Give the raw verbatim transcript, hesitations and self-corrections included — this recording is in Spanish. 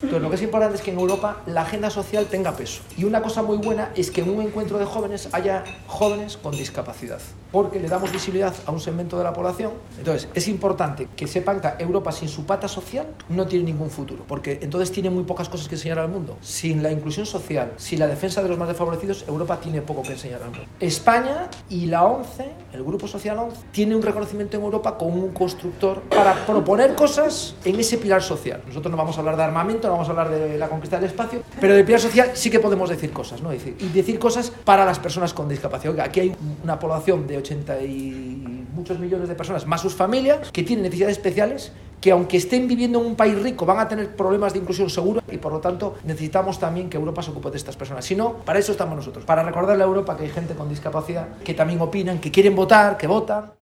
Entonces, lo que es importante es que en Europa la agenda social tenga peso. Y una cosa muy buena es que en un encuentro de jóvenes haya jóvenes con discapacidad, porque le damos visibilidad a un segmento de la población. Entonces, es importante que sepan que Europa sin su pata social no tiene ningún futuro, porque entonces tiene muy pocas cosas que enseñar al mundo. Sin la inclusión social, sin la defensa de los más desfavorecidos, Europa tiene poco que enseñar al mundo. España y la ONCE, el Grupo Social ONCE, tiene un reconocimiento en Europa como un constructor para proponer cosas en ese pilar social. Nosotros no vamos a hablar de armamento, no vamos a hablar de la conquista del espacio, pero del pilar social sí que podemos decir cosas, ¿no? Decir, y decir cosas para las personas con discapacidad. Aquí hay una población de ochenta y muchos millones de personas, más sus familias, que tienen necesidades especiales, que aunque estén viviendo en un país rico, van a tener problemas de inclusión seguro, y por lo tanto necesitamos también que Europa se ocupe de estas personas. Si no, para eso estamos nosotros, para recordarle a Europa que hay gente con discapacidad que también opinan, que quieren votar, que votan.